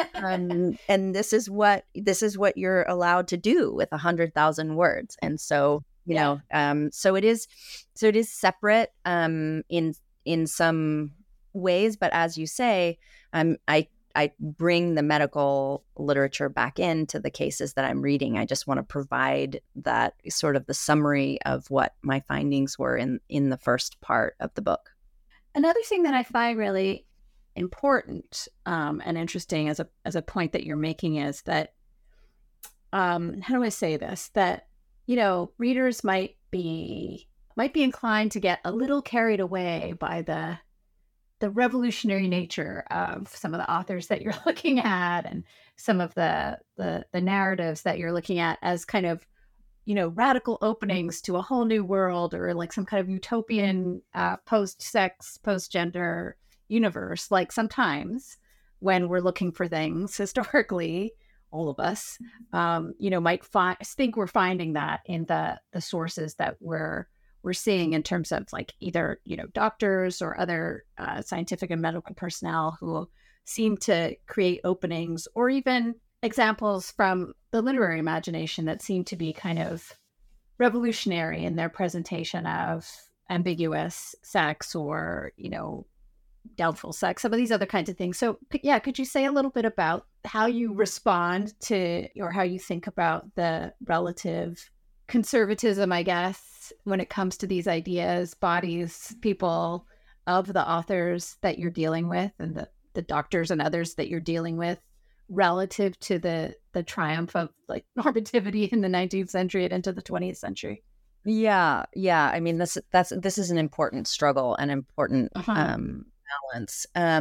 this is what you're allowed to do with 100,000 words. And so so it is separate in some ways, but as you say, I bring the medical literature back into the cases that I'm reading. I just want to provide that sort of the summary of what my findings were in the first part of the book. Another thing that I find really important and interesting as a point that you're making is that, how do I say this? That, readers might be inclined to get a little carried away by the revolutionary nature of some of the authors that you're looking at, and some of the narratives that you're looking at as kind of, radical openings to a whole new world, or like some kind of utopian post-sex, post-gender universe. Like sometimes when we're looking for things historically, all of us, might think we're finding that in the sources that we're seeing in terms of like either, doctors or other scientific and medical personnel who seem to create openings, or even examples from the literary imagination that seem to be kind of revolutionary in their presentation of ambiguous sex, or, doubtful sex, some of these other kinds of things. So yeah, could you say a little bit about how you respond to, or how you think about the relative conservatism, I guess, when it comes to these ideas, bodies, people of the authors that you're dealing with, and the doctors and others that you're dealing with, relative to the triumph of like normativity in the 19th century and into the 20th century? Yeah. I mean, this is an important struggle, an important balance.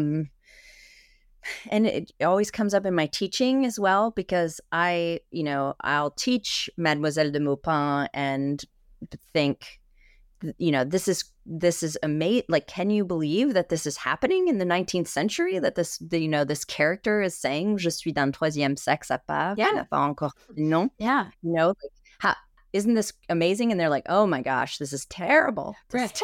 And it always comes up in my teaching as well, because I'll teach Mademoiselle de Maupin and think, this is amazing. Like, can you believe that this is happening in the 19th century? That this character is saying, "Je suis d'un troisième sexe à part." Yeah. Pas encore. Non. Yeah. Isn't this amazing? And they're like, "Oh my gosh, this is terrible." Right.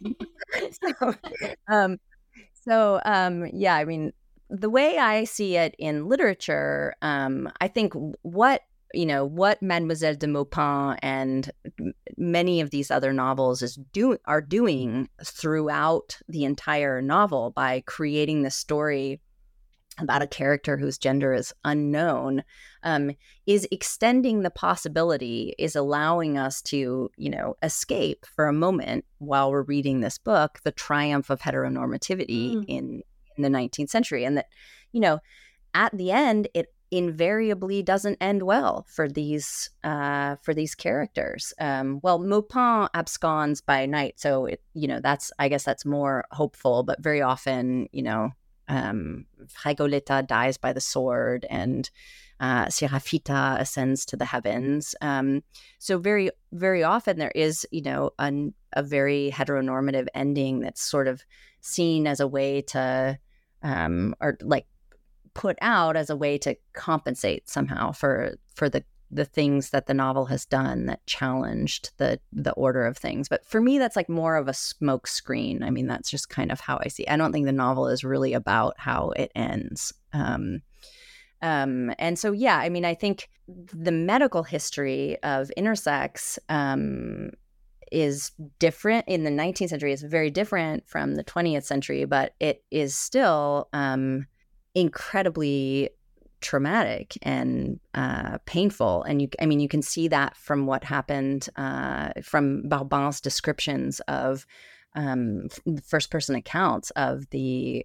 Yeah, I mean, the way I see it in literature, I think what Mademoiselle de Maupin and many of these other novels are doing throughout the entire novel by creating this story about a character whose gender is unknown, is extending the possibility, is allowing us to, escape for a moment while we're reading this book, the triumph of heteronormativity in the 19th century. And that, at the end, it invariably doesn't end well for these characters. Well, Maupin absconds by night, so that's more hopeful. But very often, Fragoletta dies by the sword, and Sirafita ascends to the heavens. So very, very often there is, a very heteronormative ending that's sort of seen as a way to, or like put out as a way to compensate somehow for the things that the novel has done that challenged the order of things. But for me, that's like more of a smoke screen. I mean, that's just kind of how I see it. I don't think the novel is really about how it ends. And so, yeah, I mean, I think the medical history of intersex is different in the 19th century. It's very different from the 20th century, but it is still incredibly traumatic and painful. And you can see that from what happened from Barbin's descriptions of first person accounts of the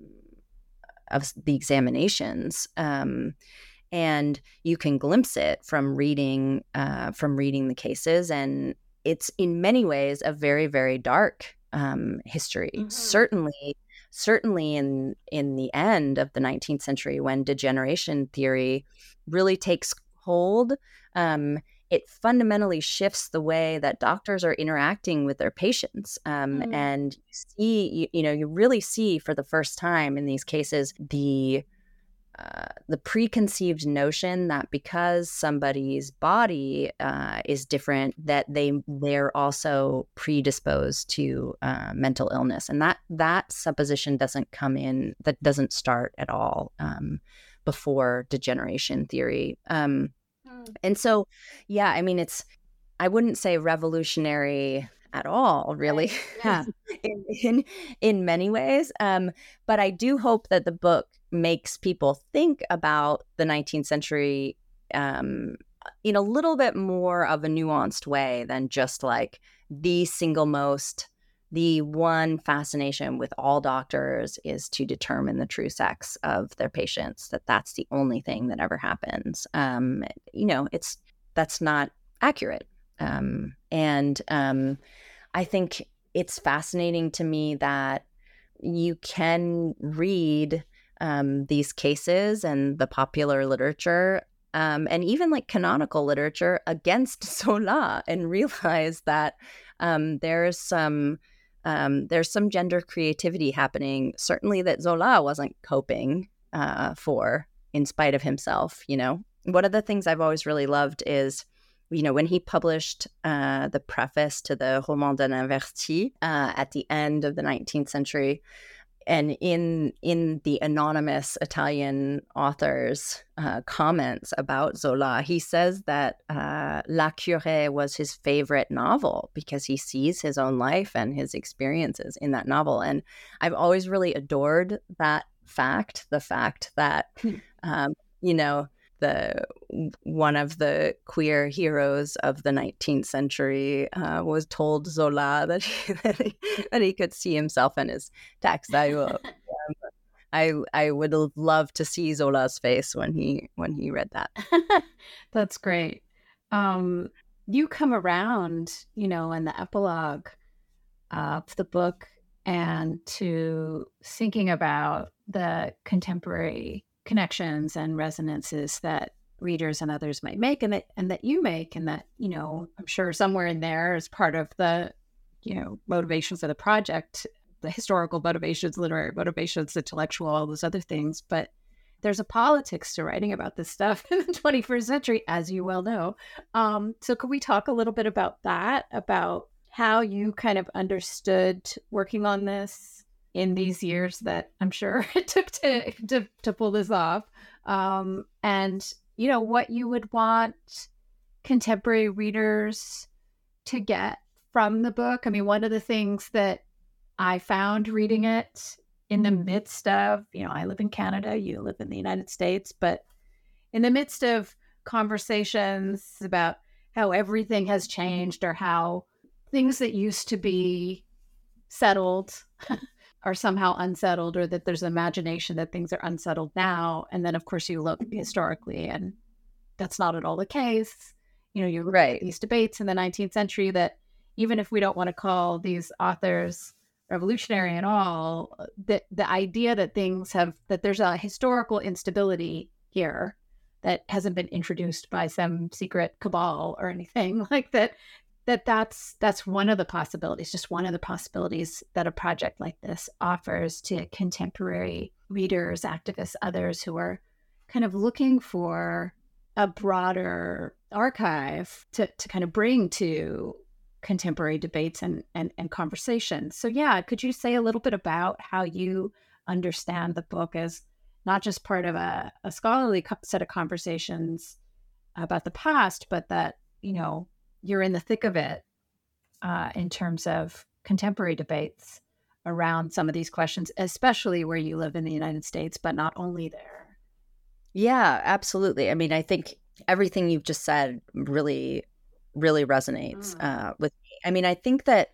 examinations, and you can glimpse it from reading the cases, and it's in many ways a very, very dark history. Certainly in the end of the 19th century, when degeneration theory really takes hold, it fundamentally shifts the way that doctors are interacting with their patients. And you really see for the first time in these cases the preconceived notion that because somebody's body is different, that they're also predisposed to mental illness, and that supposition doesn't start at all before degeneration theory. And so, yeah, I mean, I wouldn't say revolutionary at all, really. Yeah. in many ways. But I do hope that the book makes people think about the 19th century in a little bit more of a nuanced way than just like the single most the one fascination with all doctors is to determine the true sex of their patients, that's the only thing that ever happens. That's not accurate. I think it's fascinating to me that you can read these cases and the popular literature and even like canonical literature against Zola and realize that there's some gender creativity happening, certainly that Zola wasn't coping for in spite of himself. One of the things I've always really loved is, when he published the preface to the Roman d'un Inverti at the end of the 19th century, and in the anonymous Italian author's comments about Zola, he says that La Curée was his favorite novel because he sees his own life and his experiences in that novel. And I've always really adored that fact, the fact that, one of the queer heroes of the 19th century was told Zola that he could see himself in his text. I would love to see Zola's face when he read that. That's great. You come around, in the epilogue of the book and to thinking about the contemporary connections and resonances that readers and others might make, and that you make, and that, I'm sure somewhere in there is part of the, motivations of the project, the historical motivations, literary motivations, intellectual, all those other things. But there's a politics to writing about this stuff in the 21st century, as you well know. So could we talk a little bit about that, about how you kind of understood working on this in these years that I'm sure it took to pull this off, and what you would want contemporary readers to get from the book? I mean, one of the things that I found reading it in the midst of, I live in Canada, you live in the United States, but in the midst of conversations about how everything has changed, or how things that used to be settled are somehow unsettled, or that there's imagination that things are unsettled now. And then, of course, you look historically, and that's not at all the case. You look at these debates in the 19th century that, even if we don't want to call these authors revolutionary at all, the idea that that there's a historical instability here that hasn't been introduced by some secret cabal or anything like that, that's one of the possibilities, just one of the possibilities that a project like this offers to contemporary readers, activists, others who are kind of looking for a broader archive to kind of bring to contemporary debates and conversations. So yeah, could you say a little bit about how you understand the book as not just part of a scholarly set of conversations about the past, but that, you're in the thick of it in terms of contemporary debates around some of these questions, especially where you live in the United States, but not only there. Yeah, absolutely. I mean, I think everything you've just said really, really resonates with me. I mean, I think that,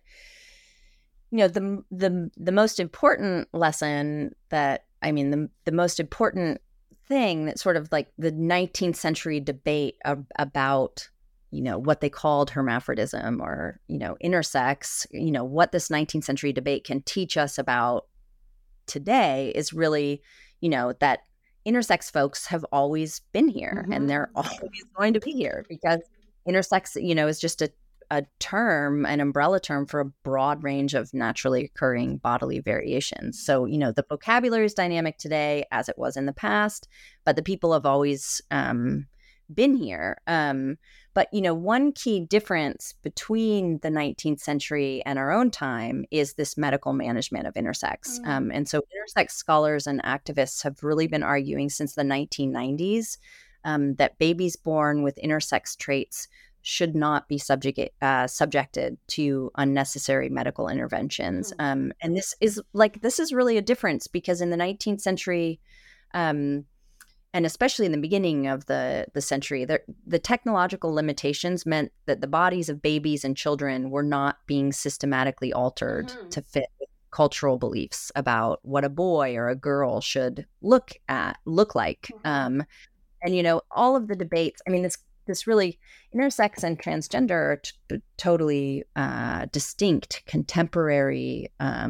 the most important lesson the most important thing that sort of like the 19th century debate about what they called hermaphrodism or, intersex, what this 19th century debate can teach us about today is really, that intersex folks have always been here and they're always going to be here, because intersex, is just a term, an umbrella term for a broad range of naturally occurring bodily variations. So, the vocabulary is dynamic today as it was in the past, but the people have always been here. But, one key difference between the 19th century and our own time is this medical management of intersex. And so intersex scholars and activists have really been arguing since the 1990s that babies born with intersex traits should not be subjected to unnecessary medical interventions. And this is really a difference, because in the 19th century, and especially in the beginning of the century, the technological limitations meant that the bodies of babies and children were not being systematically altered to fit cultural beliefs about what a boy or a girl should look like. And, all of the debates, I mean, this really, intersex and transgender are totally distinct contemporary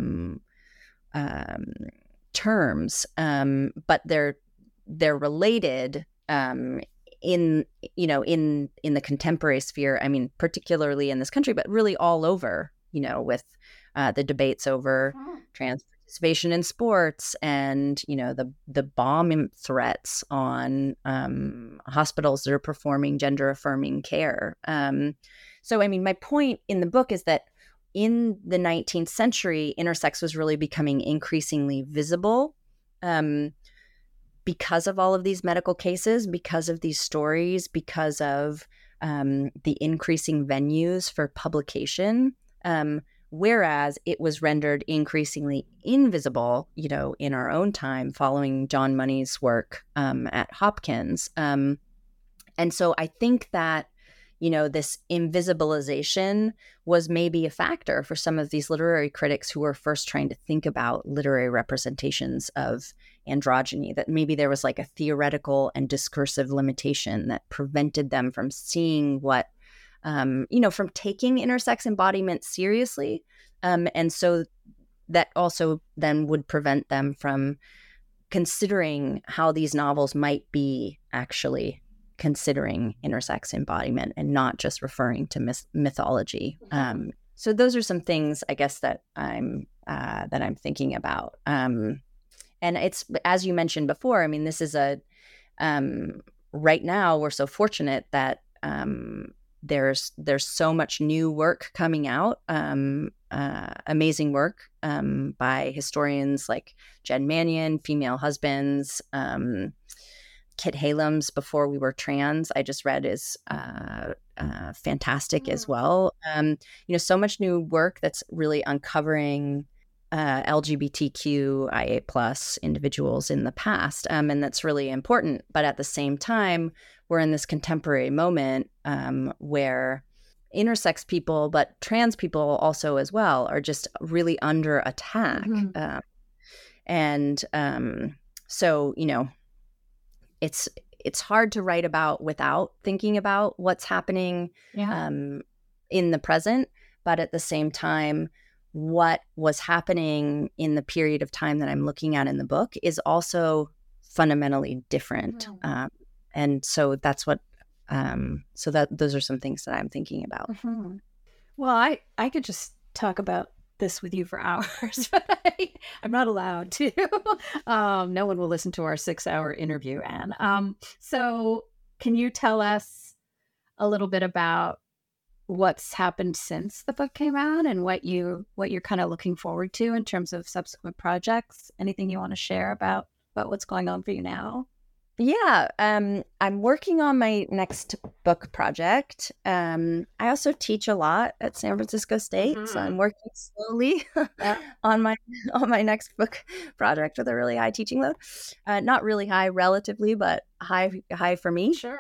terms, but they're related in the contemporary sphere. I mean, particularly in this country, but really all over, with the debates over trans participation in sports and, the bomb threats on hospitals that are performing gender affirming care. So, I mean, my point in the book is that in the 19th century, intersex was really becoming increasingly visible because of all of these medical cases, because of these stories, because of the increasing venues for publication, whereas it was rendered increasingly invisible, in our own time following John Money's work at Hopkins. And so I think that, this invisibilization was maybe a factor for some of these literary critics who were first trying to think about literary representations of androgyny, that maybe there was like a theoretical and discursive limitation that prevented them from seeing what, from taking intersex embodiment seriously. And so that also then would prevent them from considering how these novels might be actually considering intersex embodiment and not just referring to mythology. So those are some things, I guess, that I'm thinking about. And it's, as you mentioned before, I mean, this is right now we're so fortunate that there's so much new work coming out, amazing work by historians like Jen Mannion, Female Husbands, Kit Hallam's Before We Were Trans, I just read, is fantastic as well. So much new work that's really uncovering LGBTQIA plus individuals in the past, and that's really important. But at the same time, we're in this contemporary moment where intersex people, but trans people also as well, are just really under attack. So, it's hard to write about without thinking about what's happening in the present, but at the same time, what was happening in the period of time that I'm looking at in the book is also fundamentally different. And so that's what, those are some things that I'm thinking about. Well, I could just talk about this with you for hours, but I'm not allowed to. No one will listen to our 6-hour interview, Anne. So can you tell us a little bit about what's happened since the book came out and what you're kind of looking forward to in terms of subsequent projects? Anything you want to share about what's going on for you now? Yeah, I'm working on my next book project. I also teach a lot at San Francisco State, so I'm working slowly on my next book project with a really high teaching load. Not really high relatively, but high for me. Sure.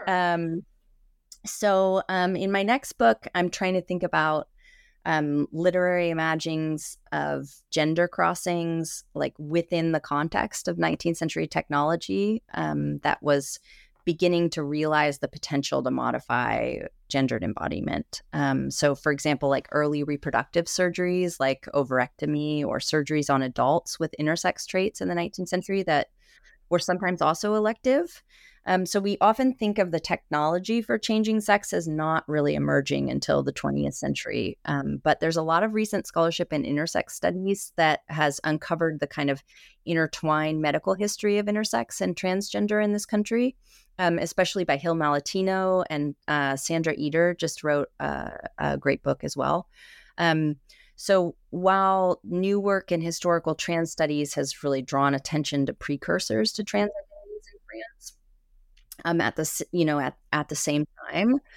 So in my next book, I'm trying to think about literary imaginings of gender crossings, like within the context of 19th century technology that was beginning to realize the potential to modify gendered embodiment. So, for example, like early reproductive surgeries like ovarectomy or surgeries on adults with intersex traits in the 19th century that were sometimes also elective. So we often think of the technology for changing sex as not really emerging until the 20th century. But there's a lot of recent scholarship in intersex studies that has uncovered the kind of intertwined medical history of intersex and transgender in this country, especially by Hill Malatino, and Sandra Eder just wrote a great book as well. So while new work in historical trans studies has really drawn attention to precursors to trans identities in France, at the same time,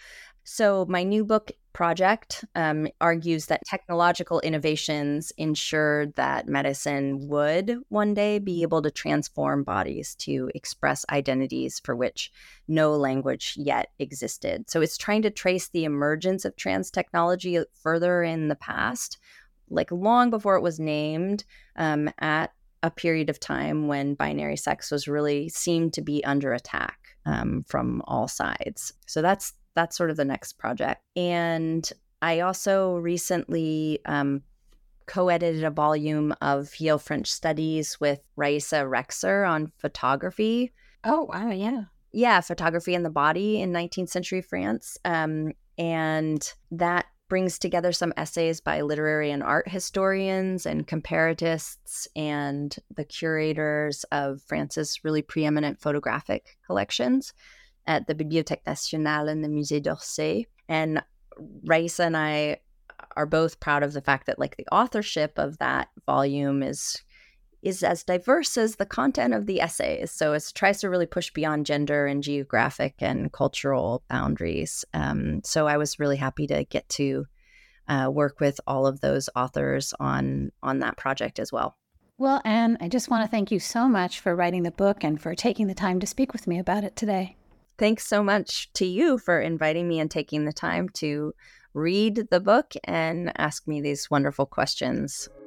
So my new book project argues that technological innovations ensured that medicine would one day be able to transform bodies to express identities for which no language yet existed. So it's trying to trace the emergence of trans technology further in the past, like long before it was named, at a period of time when binary sex was really seemed to be under attack from all sides. So that's sort of the next project. And I also recently co-edited a volume of Yale French Studies with Raissa Rexer on photography. Oh, wow, yeah. Yeah, photography and the body in 19th century France. And that brings together some essays by literary and art historians and comparatists and the curators of France's really preeminent photographic collections at the Bibliothèque Nationale and the Musée d'Orsay. And Raissa and I are both proud of the fact that like the authorship of that volume is as diverse as the content of the essays. So it tries to really push beyond gender and geographic and cultural boundaries. So I was really happy to get to work with all of those authors on that project as well. Well, Anne, I just want to thank you so much for writing the book and for taking the time to speak with me about it today. Thanks so much to you for inviting me and taking the time to read the book and ask me these wonderful questions.